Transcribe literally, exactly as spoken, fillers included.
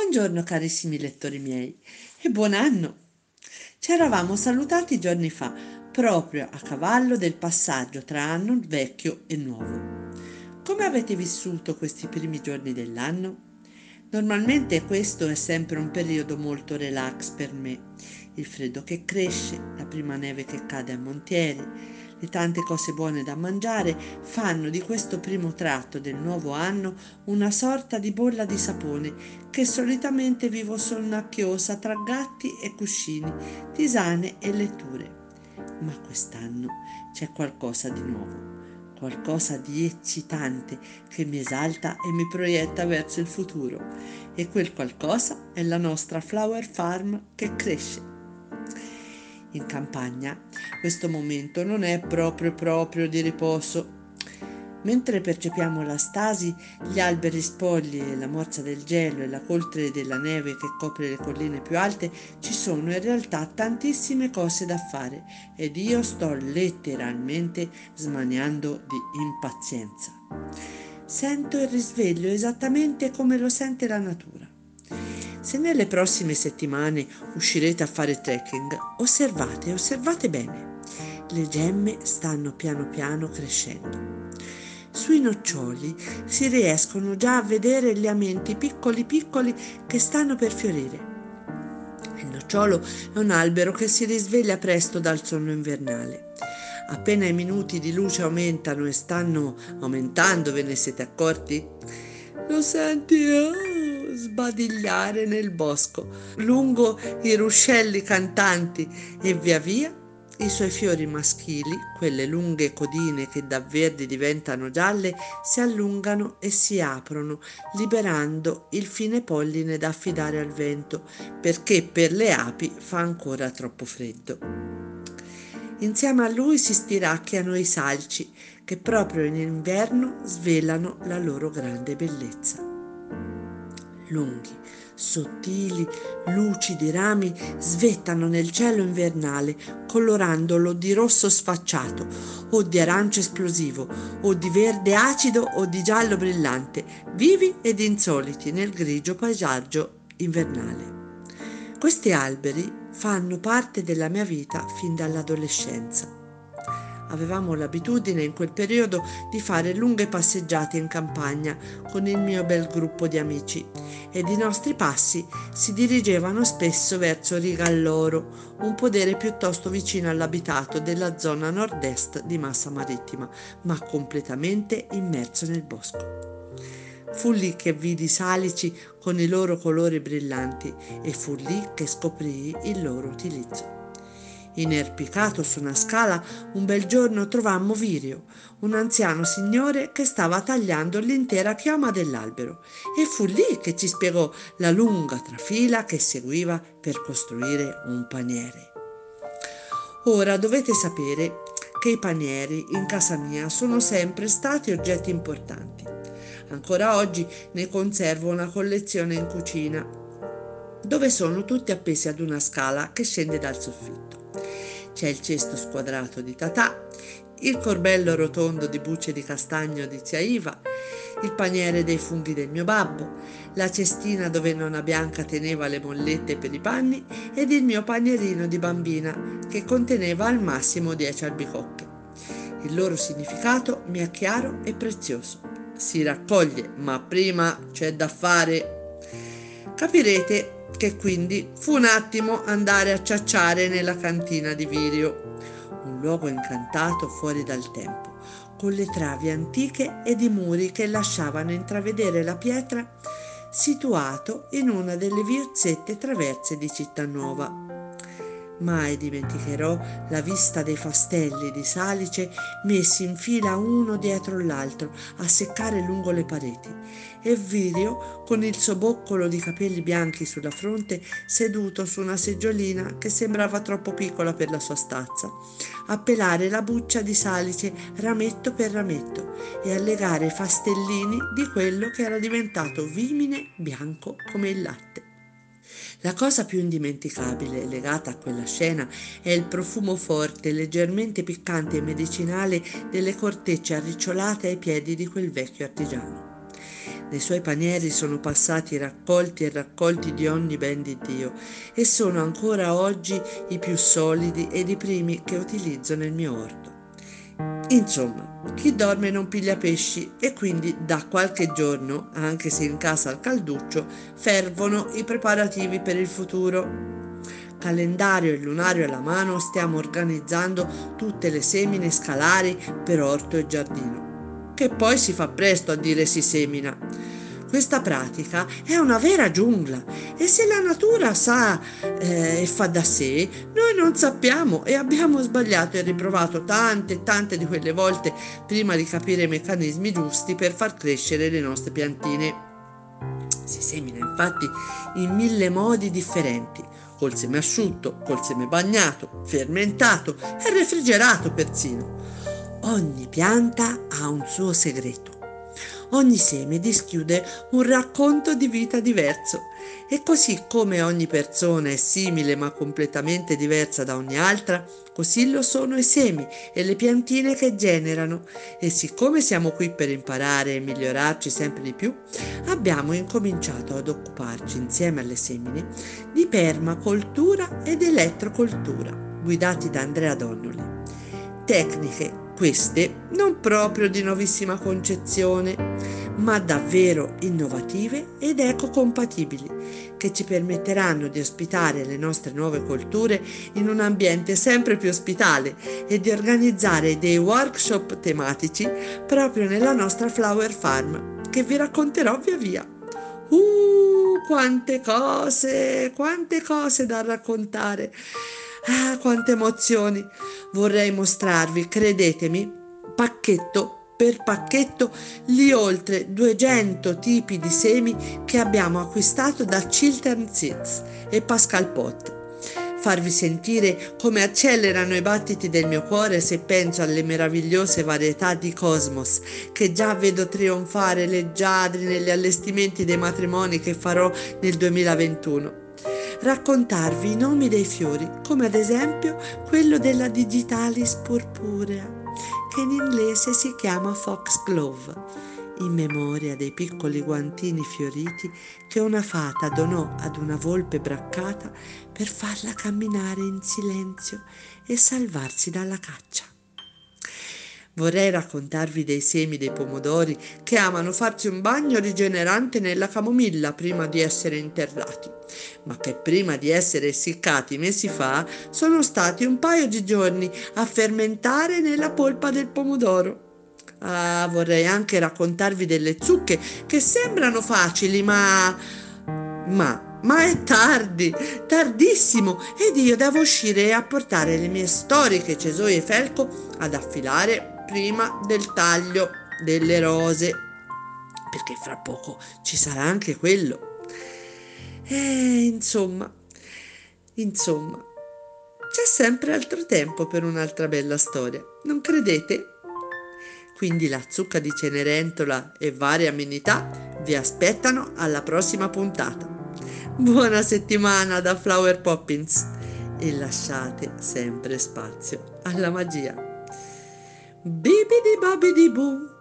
Buongiorno carissimi lettori miei e buon anno! Ci eravamo salutati giorni fa, proprio a cavallo del passaggio tra anno vecchio e nuovo. Come avete vissuto questi primi giorni dell'anno? Normalmente questo è sempre un periodo molto relax per me. Il freddo che cresce, la prima neve che cade a Montieri, le tante cose buone da mangiare fanno di questo primo tratto del nuovo anno una sorta di bolla di sapone che solitamente vivo sonnacchiosa tra gatti e cuscini, tisane e letture. Ma quest'anno c'è qualcosa di nuovo, qualcosa di eccitante che mi esalta e mi proietta verso il futuro. E quel qualcosa è la nostra flower farm che cresce. In campagna questo momento non è proprio proprio di riposo. Mentre percepiamo la stasi, gli alberi spogli e la morsa del gelo e la coltre della neve che copre le colline più alte, ci sono in realtà tantissime cose da fare ed io sto letteralmente smaniando di impazienza. Sento il risveglio esattamente come lo sente la natura. Se nelle prossime settimane uscirete a fare trekking, osservate, osservate bene. Le gemme stanno piano piano crescendo. Sui noccioli si riescono già a vedere gli amenti piccoli piccoli che stanno per fiorire. Il nocciolo è un albero che si risveglia presto dal sonno invernale. Appena i minuti di luce aumentano e stanno aumentando, ve ne siete accorti? Lo senti oh, sbadigliare nel bosco, lungo i ruscelli cantanti e via via i suoi fiori maschili, quelle lunghe codine che da verdi diventano gialle, si allungano e si aprono, liberando il fine polline da affidare al vento, perché per le api fa ancora troppo freddo. Insieme a lui si stiracchiano i salci, che proprio in inverno svelano la loro grande bellezza. Lunghi, sottili, lucidi rami svettano nel cielo invernale, colorandolo di rosso sfacciato, o di arancio esplosivo, o di verde acido o di giallo brillante, vivi ed insoliti nel grigio paesaggio invernale. Questi alberi fanno parte della mia vita fin dall'adolescenza. Avevamo l'abitudine in quel periodo di fare lunghe passeggiate in campagna con il mio bel gruppo di amici ed i nostri passi si dirigevano spesso verso Rigalloro, un podere piuttosto vicino all'abitato della zona nord-est di Massa Marittima, ma completamente immerso nel bosco. Fu lì che vidi i salici con i loro colori brillanti e fu lì che scoprii il loro utilizzo. Inerpicato su una scala, un bel giorno trovammo Virio, un anziano signore che stava tagliando l'intera chioma dell'albero, e fu lì che ci spiegò la lunga trafila che seguiva per costruire un paniere. Ora dovete sapere che i panieri in casa mia sono sempre stati oggetti importanti. Ancora oggi ne conservo una collezione in cucina, dove sono tutti appesi ad una scala che scende dal soffitto. C'è il cesto squadrato di Tatà, il corbello rotondo di bucce di castagno di zia Iva, il paniere dei funghi del mio babbo, la cestina dove nonna Bianca teneva le mollette per i panni ed il mio panierino di bambina che conteneva al massimo dieci albicocche. Il loro significato mi è chiaro e prezioso. Si raccoglie, ma prima c'è da fare. Capirete che quindi fu un attimo andare a ciacciare nella cantina di Virio, un luogo incantato fuori dal tempo, con le travi antiche ed i muri che lasciavano intravedere la pietra, situato in una delle viuzzette traverse di Cittanuova. Mai dimenticherò la vista dei fastelli di salice messi in fila uno dietro l'altro a seccare lungo le pareti e Virio con il suo boccolo di capelli bianchi sulla fronte seduto su una seggiolina che sembrava troppo piccola per la sua stazza a pelare la buccia di salice rametto per rametto e a legare i fastellini di quello che era diventato vimine bianco come il latte. La cosa più indimenticabile legata a quella scena è il profumo forte, leggermente piccante e medicinale delle cortecce arricciolate ai piedi di quel vecchio artigiano. Nei suoi panieri sono passati raccolti e raccolti di ogni ben di Dio e sono ancora oggi i più solidi ed i primi che utilizzo nel mio orto. Insomma, chi dorme non piglia pesci e quindi da qualche giorno, anche se in casa al calduccio, fervono i preparativi per il futuro. Calendario e lunario alla mano stiamo organizzando tutte le semine scalari per orto e giardino, che poi si fa presto a dire si semina. Questa pratica è una vera giungla e se la natura sa eh, e fa da sé, noi non sappiamo e abbiamo sbagliato e riprovato tante e tante di quelle volte prima di capire i meccanismi giusti per far crescere le nostre piantine. Si semina infatti in mille modi differenti, col seme asciutto, col seme bagnato, fermentato e refrigerato persino. Ogni pianta ha un suo segreto. Ogni seme dischiude un racconto di vita diverso e così come ogni persona è simile ma completamente diversa da ogni altra, così lo sono i semi e le piantine che generano e siccome siamo qui per imparare e migliorarci sempre di più, abbiamo incominciato ad occuparci insieme alle semine di permacoltura ed elettrocoltura, guidati da Andrea Donnelly. Tecniche queste non proprio di nuovissima concezione, ma davvero innovative ed ecocompatibili, che ci permetteranno di ospitare le nostre nuove colture in un ambiente sempre più ospitale e di organizzare dei workshop tematici proprio nella nostra Flower Farm, che vi racconterò via via. Uh, quante cose, quante cose da raccontare! Ah, quante emozioni! Vorrei mostrarvi, credetemi, pacchetto per pacchetto, gli oltre duecento tipi di semi che abbiamo acquistato da Chiltern Seeds e Pascal Pot. Farvi sentire come accelerano i battiti del mio cuore se penso alle meravigliose varietà di Cosmos che già vedo trionfare leggiadri negli allestimenti dei matrimoni che farò nel duemilaventuno. Raccontarvi i nomi dei fiori, come ad esempio quello della Digitalis purpurea, che in inglese si chiama Foxglove, in memoria dei piccoli guantini fioriti che una fata donò ad una volpe braccata per farla camminare in silenzio e salvarsi dalla caccia. Vorrei raccontarvi dei semi dei pomodori che amano farsi un bagno rigenerante nella camomilla prima di essere interrati, ma che prima di essere essiccati mesi fa sono stati un paio di giorni a fermentare nella polpa del pomodoro. Ah, vorrei anche raccontarvi delle zucche che sembrano facili, ma... ma... ma è tardi, tardissimo, ed io devo uscire e apportare le mie storiche cesoie felco ad affilare prima del taglio delle rose, perché fra poco ci sarà anche quello. E insomma, insomma, c'è sempre altro tempo per un'altra bella storia, non credete? Quindi la zucca di Cenerentola e varie amenità vi aspettano alla prossima puntata. Buona settimana da Flower Poppins e lasciate sempre spazio alla magia. Bibidi babidi boo.